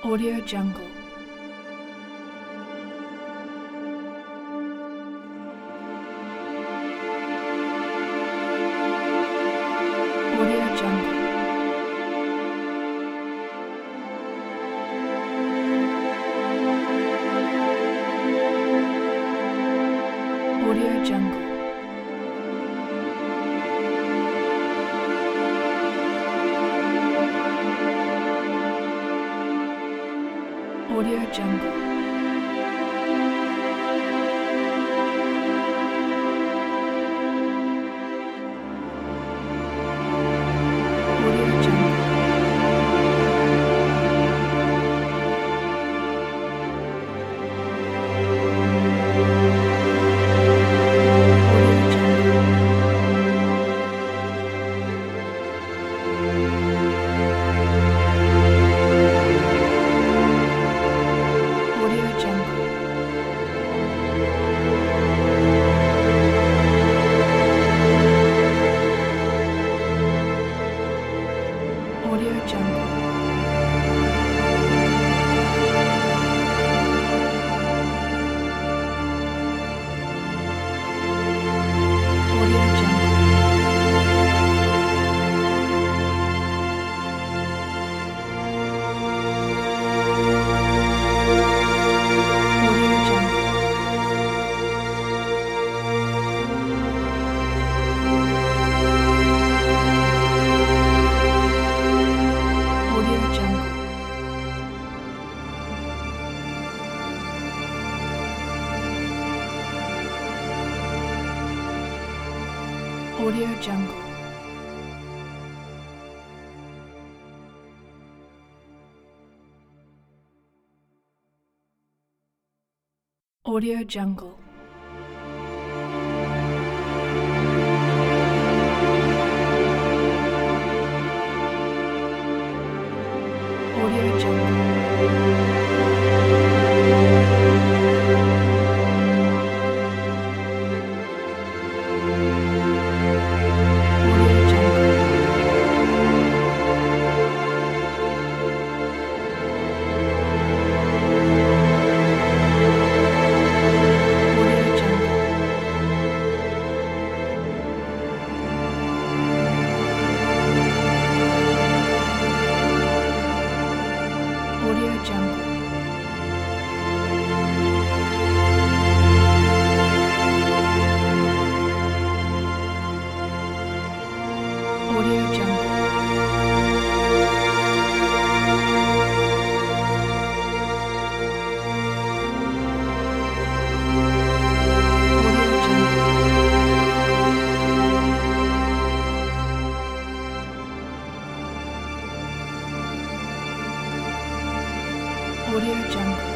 Audio Jungle. Audio Jungle. Audio Jungle. Audio Jungle. Audio Jungle. Audio Jungle. Audio Jungle. Audio Jungle. Audio Jungle. Audio Jungle. Audio Jungle. Audio Jungle. Audio Jungle. Audio Jungle. Audio Jungle. Audio Jungle. Audio Jungle. Audio Jungle. Audio Jungle.